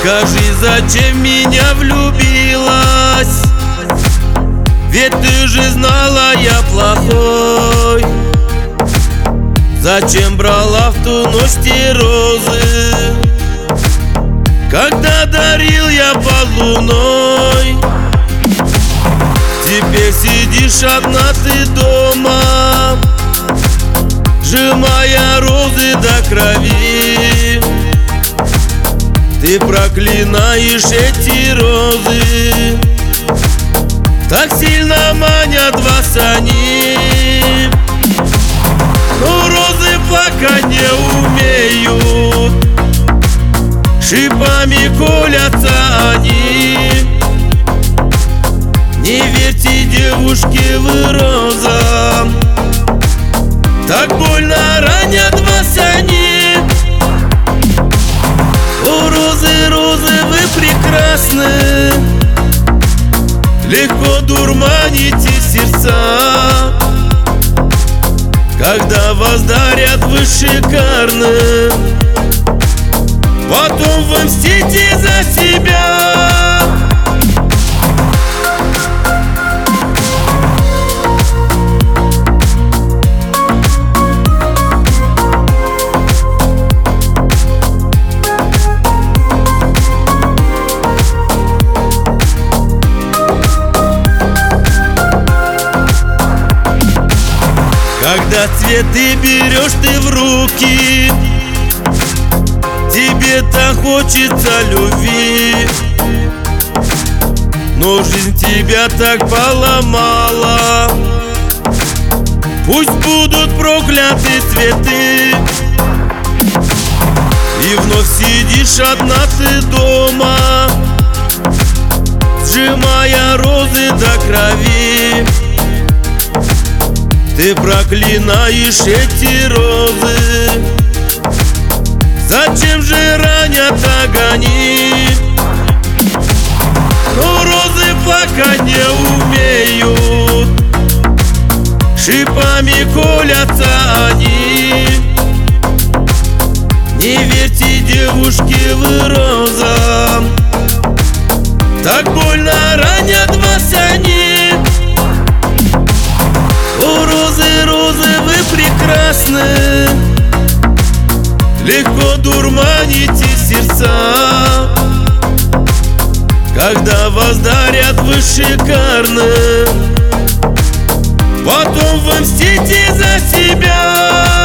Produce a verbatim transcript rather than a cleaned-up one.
Скажи, зачем в меня влюбилась? Ведь ты же знала, я плохой. Зачем брала в ту ночь те розы, когда дарил я под луной? Теперь сидишь одна ты дома, сжимая розы до крови. Ты проклинаешь эти розы, так сильно манят вас они. Но розы плакать не умеют, шипами колятся они. Не верьте, девушки, вы розам, так больно ранят вас они. О, розы, розы, вы прекрасны, легко дурманите сердца. Когда вас дарят, вы шикарны, потом вы мстите за себя. Когда цветы берешь ты в руки, тебе-то хочется любви, но жизнь тебя так поломала. Пусть будут прокляты цветы, и вновь сидишь одна ты дома, сжимая розы до крови. Ты проклинаешь эти розы, зачем же ранят огни? Но розы плакать не умеют, шипами колятся они. Не верьте, девушки, вы розам, так больно ранят вас они. О, розы, розы, вы прекрасны, легко дурманите сердца. Когда вас дарят, вы шикарны, потом вы мстите за себя.